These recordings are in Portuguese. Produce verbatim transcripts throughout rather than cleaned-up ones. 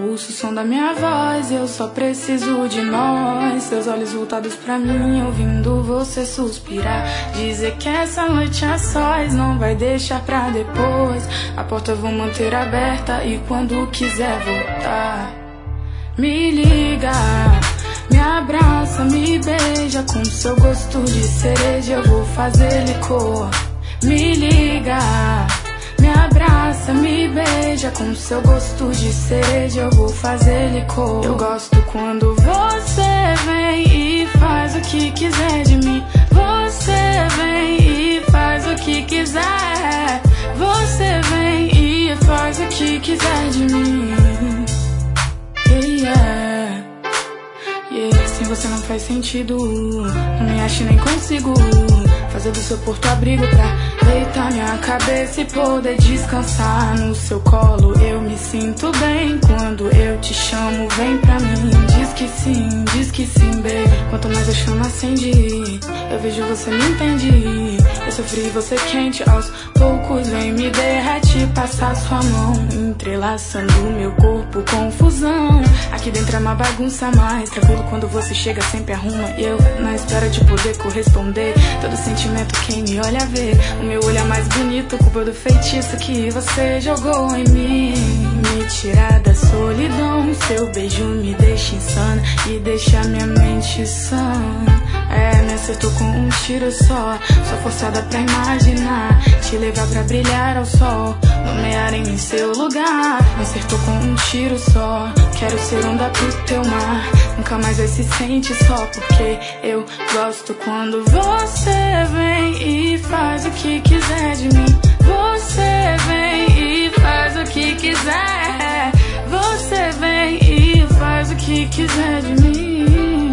ouço o som da minha voz, eu só preciso de nós. Seus olhos voltados pra mim, ouvindo você suspirar. Dizer que essa noite a sós não vai deixar pra depois. A porta eu vou manter aberta e quando quiser voltar, me liga, me abraça, me beija. Com seu gosto de cereja eu vou fazer licor. Me liga, me abraça, me beija. Com seu gosto de cereja eu vou fazer licor. Eu gosto quando você vem e faz o que quiser de mim. Você vem e faz o que quiser. Você vem e faz o que quiser de mim. Yeah, yeah. Sem você não faz sentido. Não me acho nem consigo fazer do seu porto abrigo pra deitar minha cabeça e poder descansar no seu colo. Eu me sinto bem quando eu te chamo, vem pra mim. Diz que sim, diz que sim, baby. Quanto mais eu chamo, acende. Eu vejo, você me entende. Eu sofri, você quente. Aos poucos vem me derrete, passar sua mão entrelaçando meu corpo, confusão. Aqui dentro é uma bagunça, mais tranquilo quando você chega, sempre arruma. E eu na espera de poder corresponder. Todo sentimento quem me olha vê. O meu olho é mais bonito, culpa do feitiço que você jogou em mim. Me tirar da solidão, seu beijo me deixa insana e deixa minha mente sã. É, me acertou com um tiro só. Sou forçada pra imaginar te levar pra brilhar ao sol, nomear em seu lugar. Me acertou com um tiro só. Quero ser onda pro teu mar. Nunca mais vai se sente só, porque eu gosto quando você vem e faz o que quiser de mim. Você vem e faz o que quiser. Você vem e faz o que quiser de mim.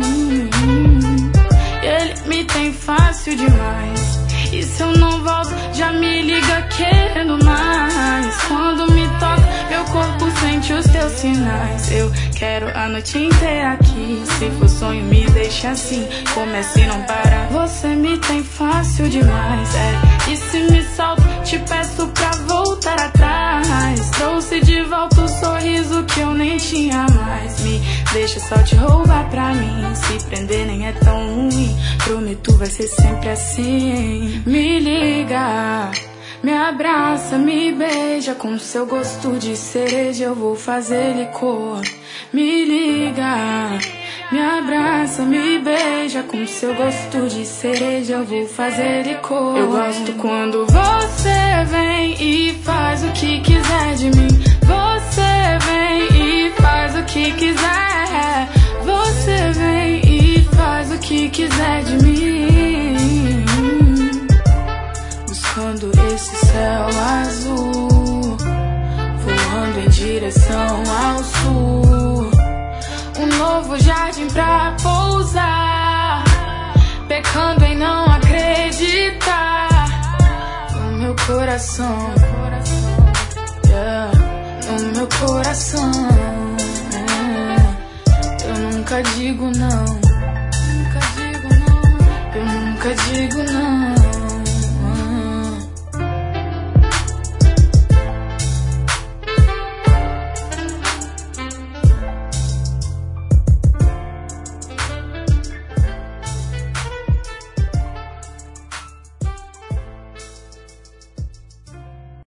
Ele me tem fácil demais. E se eu não volto, já me liga querendo mais. Quando me toca, meu corpo sente os teus sinais. Eu quero a noite inteira aqui. Se for sonho, me deixa assim. Comece e não para. Você me tem fácil demais, é. E se me solto, te peço pra voltar atrás. Trouxe de volta o sorriso que eu nem tinha mais. Me deixa só te roubar pra mim. Se prender nem é tão ruim. Prometo vai ser sempre assim. Me liga, me abraça, me beija. Com seu gosto de cereja eu vou fazer licor. Me liga, me abraça, me beija. Com seu gosto de cereja eu vou fazer licor. Eu gosto quando você vem e faz o que quiser de mim. Você vem e faz o que quiser. Você vem e faz o que quiser de mim. Buscando esse céu azul, voando em direção ao sul. Um novo jardim pra pousar, pecando em não acreditar. No meu coração, yeah, no meu coração, yeah. Eu nunca digo não.